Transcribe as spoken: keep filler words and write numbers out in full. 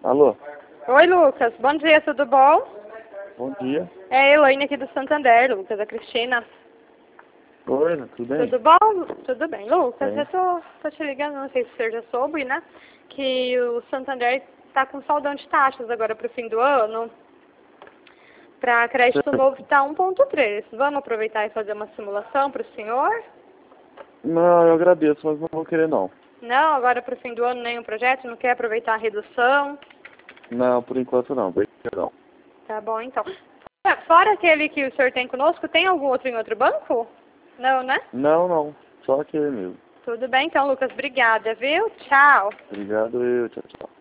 Alô? Oi, Lucas. Bom dia, tudo bom? Bom dia. É a Elaine aqui do Santander, Lucas, a Cristina. Oi, Ana, tudo bem? Tudo bom? Tudo bem. Lucas, Bem. eu tô, tô te ligando, não sei se você já soube, né? Que o Santander tá com saldão de taxas agora pro fim do ano. Para crédito novo tá um ponto três. Vamos aproveitar e fazer uma simulação pro senhor? Não, eu agradeço, mas não vou querer não. Não, agora pro fim do ano nenhum projeto, não quer aproveitar a redução? Não, por enquanto não, por enquanto não. Tá bom, então. Fora fora aquele que o senhor tem conosco, tem algum outro em outro banco? Não, né? Não, não, só aquele mesmo. Tudo bem, então, Lucas. Obrigada, viu? Tchau. Obrigado, eu, tchau, tchau.